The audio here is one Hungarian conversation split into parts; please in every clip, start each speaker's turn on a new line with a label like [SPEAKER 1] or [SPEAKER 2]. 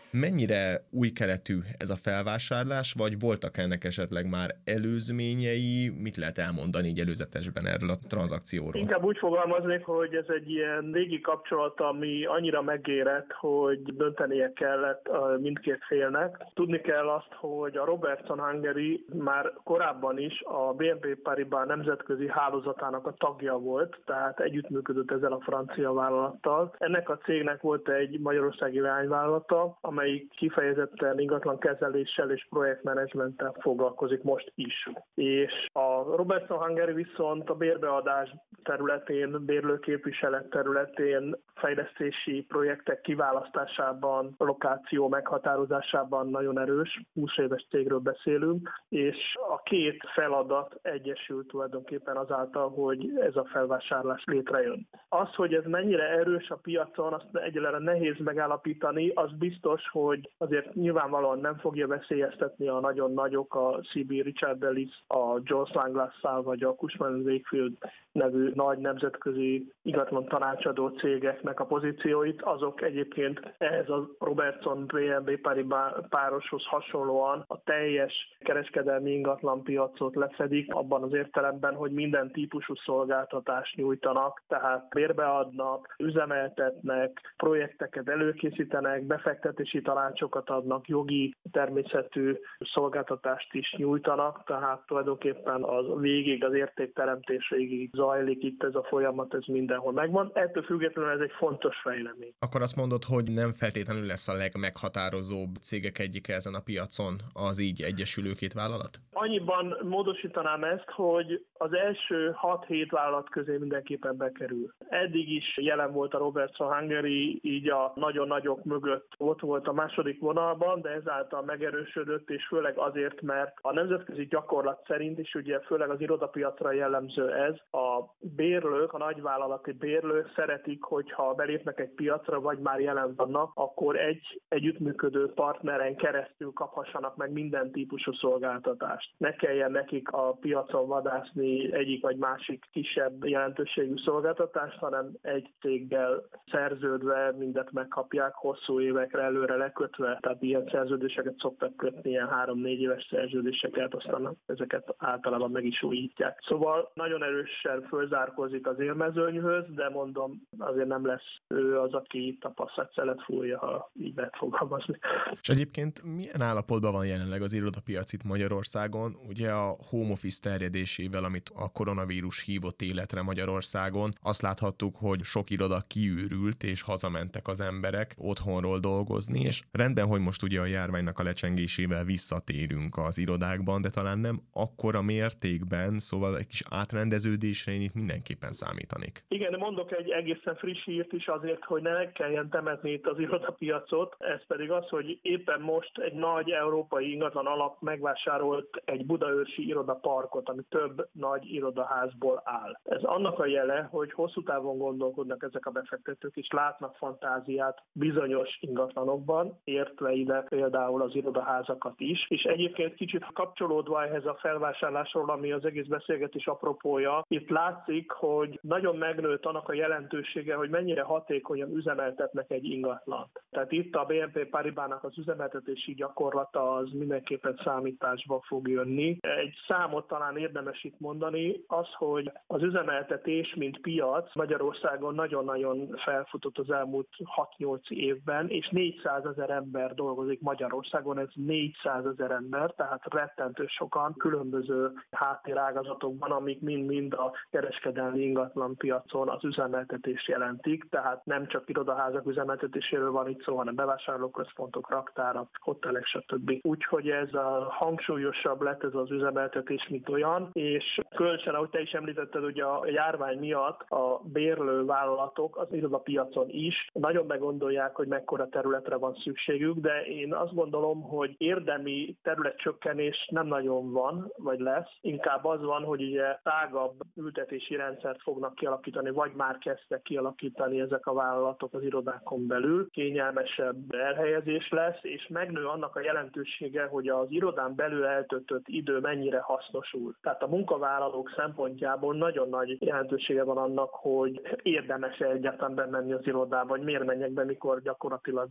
[SPEAKER 1] Mennyire új keletű ez a felvásárlás, vagy voltak ennek esetleg már előzményei? Mit lehet elmondani így előzetesben erről a tranzakcióról?
[SPEAKER 2] Inkább úgy fogalmaznék, hogy ez egy ilyen régi kapcsolat, ami annyira megérett, hogy döntenie kellett mindkét félnek. Tudni kell azt, hogy a Robertson Hungary már korábban is a BNP Paribas nemzetközi hálózatának a tagja volt, tehát együttműködött ezzel a francia vállalattal. Ennek a cégnek volt egy magyarországi leányvállalata, amelyik kifejezetten ingatlan kezeléssel és projektmenedzsmenttel foglalkozik most is. És a Robertson Hungary viszont a bérbeadás területén, bérlőképviselet területén, fejlesztési projektek kiválasztásában, lokáció meghatározásában nagyon erős, 20 éves cégről beszélünk, és a két feladat egyesült tulajdonképpen azáltal, hogy ez a felvásárlás létrejön. Az, hogy ez mennyire erős a piacon, azt egyelőre nehéz megállapítani, az biztos, hogy azért nyilvánvalóan nem fogja veszélyeztetni a nagyon nagyok, a CB Richard Ellis, a Jones Lang LaSalle vagy a Cushman & Wakefield nevű nagy nemzetközi ingatlan tanácsadó cégeknek a pozícióit, azok egyébként ehhez a Robertson BNP Paribas pároshoz hasonlóan a teljes kereskedelmi ingatlan piacot lefedik, abban az értelemben, hogy minden típusú szolgáltatást nyújtanak, tehát bérbeadnak, üzemeltetnek, projekteket előkészítenek, befektetési tanácsokat adnak, jogi természetű szolgáltatást is nyújtanak, tehát tulajdonképpen az értékteremtés végig zajlik itt ez a folyamat, ez mindenhol megvan. Ettől függetlenül ez egy fontos fejlemény.
[SPEAKER 1] Akkor azt mondod, hogy nem feltétlenül lesz a legmeghatározóbb cégek egyike ezen a piacon az így egyesülő két vállalat?
[SPEAKER 2] Annyiban módosítanám ezt, hogy az első 6-7 vállalat közé mindenképpen bekerül. Eddig is jelen volt a Robertson Hungary, így a nagyon nagyok mögött ott volt a második vonalban, de ezáltal megerősödött, és főleg azért, mert a nemzetközi gyakorlat szerint is, ugye főleg az irodapiacra jellemző ez, a bérlők, a nagyvállalati bérlők szeretik, hogyha belépnek egy piacra, vagy már jelen vannak, akkor egy együttműködő partneren keresztül kaphassanak meg minden típusú szolgáltatást. Ne kelljen nekik a piacon vadászni egyik vagy másik kisebb jelentőségű szolgáltatást, hanem egy céggel szerződve mindet megkapják hosszú évekre előre lekötve. Tehát ilyen szerződéseket szoktak kötni, ilyen 3-4 éves szerződéseket, aztán ezeket általában meg is újítják. Szóval nagyon erősen fölzárkózik az élmezőnyhöz, de mondom, azért nem lesz ő az, aki itt a passzát fújja, ha így lehet fogalmazni.
[SPEAKER 1] És egyébként milyen állapotban van jelenleg az irodapiac itt Magyarországon? Ugye a home office terjedésével, amit a koronavírus hívott életre Magyarországon, azt láthattuk, hogy sok iroda kiürült, és hazamentek az emberek otthonról dolgozni, és rendben, hogy most ugye a járványnak a lecsengésével visszatérünk az irodákban, de talán nem akkora mértékben, szóval egy kis átrendeződésre én itt mindenképpen számítanik.
[SPEAKER 2] Igen, de mondok egy egészen friss hírt is azért, hogy ne kelljen temetni itt az irodapiacot. Ez pedig az, hogy éppen most egy nagy európai ingatlan alap megvásárolt egy budaörsi irodaparkot, ami több nagy irodaházból áll. Ez annak a jele, hogy hosszú távon gondolkodnak ezek a befektetők, és látnak fantáziát bizonyos ingatlanokban, értve ide például az irodaházakat is. És egyébként kicsit kapcsolódva ehhez a felvásárlásról, ami az egész beszélgetés apropója, itt látszik, hogy nagyon megnőtt annak a jelentősége, hogy mennyire hatékonyan üzemeltetnek egy ingatlant. Tehát itt a BNP Paribasnak az üzemeltetési gyakorlata az mindenképpen számításba fog jönni. Egy számot talán érdemes itt mondani, az, hogy az üzemeltetés, mint piac Magyarországon nagyon-nagyon felfutott az elmúlt 6-8 évben, és 400 000 ember dolgozik Magyarországon, ez 400 000 ember, tehát rettentő sokan különböző háttérágazatokban, amik mind-mind a kereskedelmi ingatlan piacon az üzemeltetést jelentik, tehát nem csak irodaházak üzemeltetéséről van itt szó, hanem bevásárlóközpontok, raktárak, hotelek, stb. Úgyhogy ez a hangsúlyosabb lett ez az üzemeltetés, mint olyan, és különösen, ahogy te is említetted, hogy a járvány miatt a bérlő vállalatok az irodapiacon is nagyon meggondolják, hogy mekkora területre van szükségük, de én azt gondolom, hogy érdemi területcsökkenés nem nagyon van, vagy lesz. Inkább az van, hogy ugye tágabb ültetési rendszert fognak kialakítani, vagy már kezdtek kialakítani ezek a vállalatok az irodákon belül. Kényelmesebb elhelyezés lesz, és megnő annak a jelentősége, hogy az irodán belül eltöltött idő mennyire hasznosul. Tehát a munkavállalók szempontjából nagyon nagy jelentősége van annak, hogy érdemes egyáltalán bemenni az irodába, vagy miért menjek be, mikor gyakorlatilag ugye el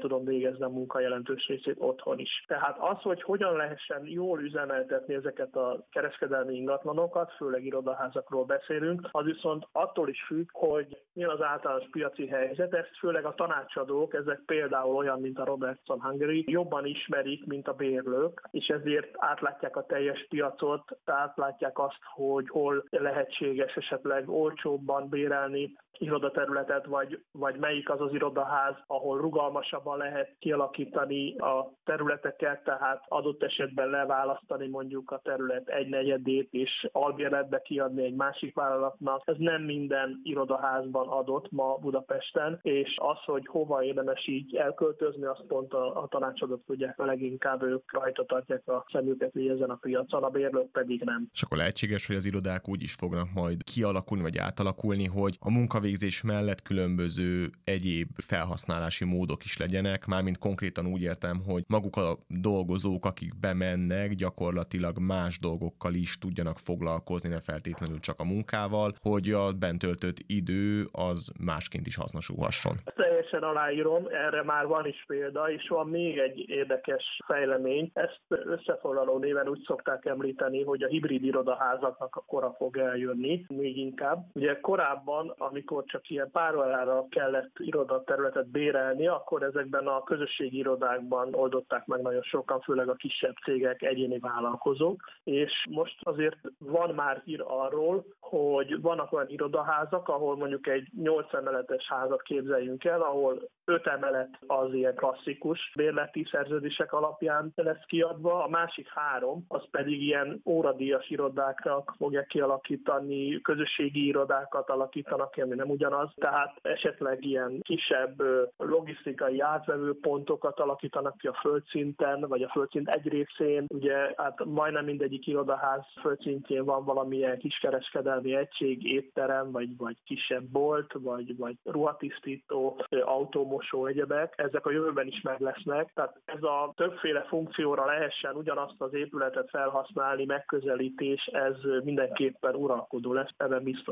[SPEAKER 2] tudom végezni a munka jelentős részét otthon is. Tehát az, hogy hogyan lehessen jól üzemeltetni ezeket a kereskedelmi ingatlanokat, főleg irodaházakról beszélünk, az viszont attól is függ, hogy milyen az általános piaci helyzet. Ezt főleg a tanácsadók, ezek például olyan, mint a Robertson Hungary, jobban ismerik, mint a bérlők, és ezért átlátják a teljes piacot, átlátják azt, hogy hol lehetséges esetleg olcsóbban bérelni irodaterületet, vagy melyik az az irodaház, ahol rugalmasabban lehet kialakítani a területeket, tehát adott esetben leválasztani mondjuk a terület 1/4 és albérletbe kiadni egy másik vállalatnak. Ez nem minden irodaházban adott ma Budapesten, és az, hogy hova érdemes így elköltözni, azt pont a tanácsadók tudják, a leginkább ők rajta tartják a szemüket így ezen a piacon, a bérlők pedig nem.
[SPEAKER 1] És akkor lehetséges, hogy az irodák úgy is fognak majd kialakulni, vagy átalakulni, hogy a munkavégzés mellett különböző egyéb felhasználási módok is legyenek, mármint konkrétan úgy értem, hogy maguk a dolgozók, akik bemennek, gyakorlatilag más dolgokkal is tudjanak foglalkozni, ne feltétlenül csak a munkával, hogy a bent töltött idő az másként is hasznosulhasson.
[SPEAKER 2] Teljesen aláírom, erre már van is példa, és van még egy érdekes fejlemény. Ezt összefoglaló néven úgy szokták említeni, hogy a hibrid irodaházaknak a kora fog eljönni, még inkább. Ugye korábban, amikor csak ilyen pár órára kellett irodaterületet bérelni, akkor ezekben a közösségi irodákban oldották meg nagyon sokan, főleg a kisebb cégek, egyéni vállalkozók, és most azért van már hír arról, hogy vannak olyan irodaházak, ahol mondjuk egy 8 emeletes házat képzeljünk el, ahol 5 emelet az ilyen klasszikus bérleti szerződések alapján lesz kiadva, a másik 3 az pedig ilyen óradíjas irodáknak fogják kialakítani, közösségi irodákat alakítanak, ami nem ugyanaz, tehát esetleg ilyen kisebb logisztikai átvevő pontokat alakítanak ki a földszinten, vagy a földszint egy részén, ugye hát majdnem mindegyik irodaház földszintjén van valamilyen kiskereskedelmi egység, étterem, vagy kisebb bolt, vagy ruhatisztító, autómosó, egyebek, ezek a jövőben is meg lesznek. Tehát ez a többféle funkcióra lehessen ugyanazt az épületet felhasználni, megközelítés, ez mindenképpen uralkodó lesz, ebben biztos.